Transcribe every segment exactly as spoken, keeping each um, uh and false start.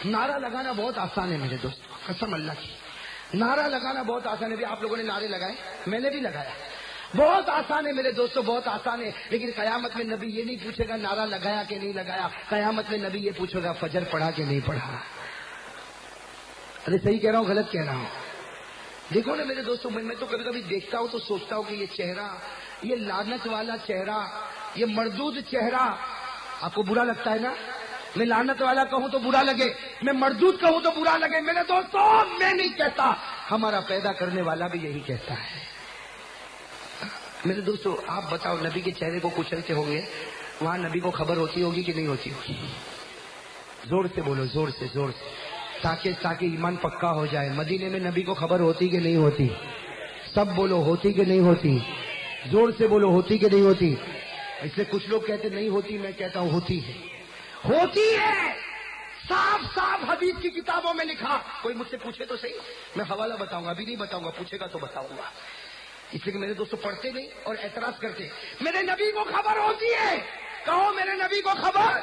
نعرہ لگانا بہت آسان ہے میرے دوستوں، قسم اللہ کی، نعرہ لگانا بہت آسان ہے. بھی آپ لوگوں نے نعرے لگائے، میں نے بھی لگایا، بہت آسان ہے میرے دوستوں، بہت آسان ہے. لیکن قیامت میں نبی یہ نہیں پوچھے گا نعرہ لگایا کہ نہیں لگایا، قیامت میں نبی یہ پوچھے گا فجر پڑھا کہ نہیں پڑھا. ارے صحیح کہہ رہا ہوں غلط کہہ رہا ہوں؟ دیکھو نا میرے دوستوں، میں تو کبھی کبھی دیکھتا ہوں تو سوچتا ہوں کہ یہ چہرہ، یہ لعنت والا چہرہ، یہ مردود چہرہ، آپ کو برا لگتا ہے نا؟ میں لعنت والا کہوں تو برا لگے، میں مردود کہوں تو برا لگے، میرے دوستوں میں نہیں کہتا، ہمارا پیدا کرنے والا بھی یہی کہتا ہے. میرے دوستوں آپ بتاؤ، نبی کے چہرے کو کچلتے ہوں گے، وہاں نبی کو خبر ہوتی ہوگی کہ نہیں ہوتی ہوگی؟ زور سے بولو، زور سے، زور سے، تاکہ تاکہ ایمان پکا ہو جائے. مدینے میں نبی کو خبر ہوتی کہ نہیں ہوتی؟ سب بولو، ہوتی کہ نہیں ہوتی؟ زور سے بولو، ہوتی کہ نہیں ہوتی؟ اس لیے کچھ لوگ کہتے نہیں ہوتی، میں کہتا ہوں ہوتی ہے، ہوتی ہے. صاف صاف حدیث کی کتابوں میں لکھا. کوئی مجھ سے پوچھے تو صحیح، میں حوالہ بتاؤں گا، ابھی نہیں بتاؤں گا، پوچھے گا تو بتاؤں گا. اس لیے کہ میرے دوستوں پڑھتے نہیں اور اعتراض کرتے. میرے نبی کو خبر ہوتی ہے، کہو میرے نبی کو خبر.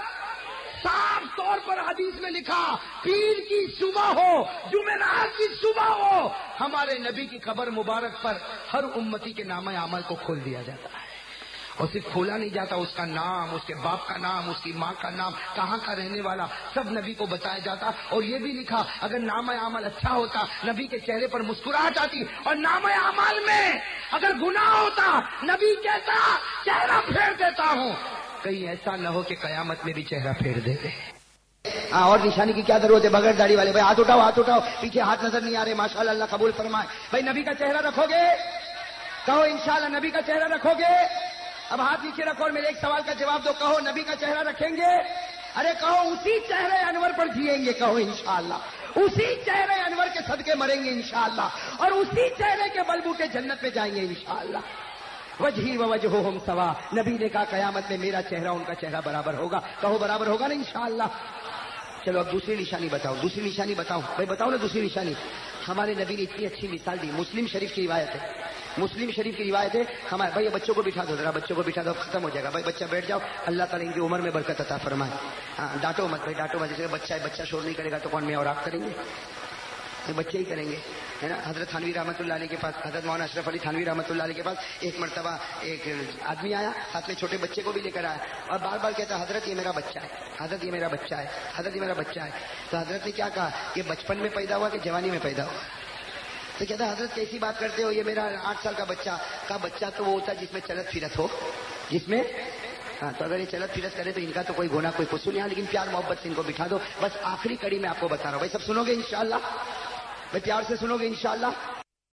صاف طور پر حدیث میں لکھا، پیر کی صبح ہو، جمعرات کی صبح ہو، ہمارے نبی کی خبر مبارک پر ہر امتی کے نامہ اعمال کو کھول دیا جاتا ہے. اور صرف کھولا نہیں جاتا، اس کا نام، اس کے باپ کا نام، اس کی ماں کا نام، کہاں کا رہنے والا، سب نبی کو بتایا جاتا. اور یہ بھی لکھا اگر نام اعمال اچھا ہوتا نبی کے چہرے پر مسکراہٹ آتی، اور نام اعمال میں اگر گناہ ہوتا نبی کہتا چہرہ پھیر دیتا ہوں. کہیں ایسا نہ ہو کہ قیامت میں بھی چہرہ پھیر دے دے. ہاں، اور نشانی کی کیا ضرورت ہے؟ بغیر داڑھی والے بھائی ہاتھ اٹھاؤ، ہاتھ اٹھاؤ، پیچھے ہاتھ نظر نہیں آ رہے. ماشاءاللہ، اللہ قبول فرمائے. بھائی نبی کا چہرہ رکھو گے؟ کہو انشاءاللہ نبی کا چہرہ رکھو گے. اب ہاتھ نیچے رکھو اور میرے ایک سوال کا جواب دو. کہو نبی کا چہرہ رکھیں گے؟ ارے کہو اسی چہرے انور پر جیئیں گے. کہو انشاءاللہ اسی چہرے انور کے صدقے مریں گے انشاءاللہ، اور اسی چہرے کے بلبوتے جنت میں جائیں گے انشاءاللہ. وجہی و وجہہم سوا. نبی نے کہا قیامت میں میرا چہرہ ان کا چہرہ برابر ہوگا. کہو برابر ہوگا نا انشاءاللہ. چلو اب دوسری نشانی بتاؤ، دوسری نشانی بتاؤ بھائی، بتاؤ نا دوسری نشانی. ہمارے نبی نے اتنی اچھی مثال دی. مسلم شریف کی روایت ہے، مسلم شریف کی روایت ہے ہمارے. بھائی بچوں کو بٹھا دو ذرا، بچوں کو بٹھا دو، ختم ہو جائے گا. بھائی بچہ بیٹھ جاؤ، اللہ تعالیٰ ان کی عمر میں برکت عطا فرمائے. ہاں ڈانٹو مت بھائی، ڈانٹو مت. جیسے بچہ ہے، بچہ شور نہیں کرے گا تو کون میں اور آپ کریں گے؟ بچے ہی کریں گے، ہے نا. حضرت تھانوی رحمۃ اللہ علیہ کے پاس، حضرت مولانا اشرف علی تھانوی رحمۃ اللہ علیہ کے پاس ایک مرتبہ ایک آدمی آیا، ساتھ میں چھوٹے بچے کو بھی لے کر آیا، اور بار بار کہتا حضرت یہ میرا بچہ ہے، حضرت یہ میرا بچہ ہے، حضرت یہ میرا بچہ ہے. تو حضرت نے کیا کہا کہ بچپن میں پیدا ہوا کہ جوانی میں پیدا ہوا؟ تو کہتا حضرت کیسی بات کرتے ہو، یہ میرا آٹھ سال کا بچہ. کہا بچہ تو وہ ہوتا ہے جس میں چلت پھرت ہو، جس میں، ہاں تو اگر یہ چلت پھرت کرے تو ان کا تو کوئی گناہ کوئی قصور نہیں. لیکن پیار محبت سے ان کو بٹھا دو. بس آخری کڑی میں آپ کو بتا رہا ہوں بھائی، سب سنو گے انشاءاللہ؟ بھائی پیار سے سنو گے انشاءاللہ؟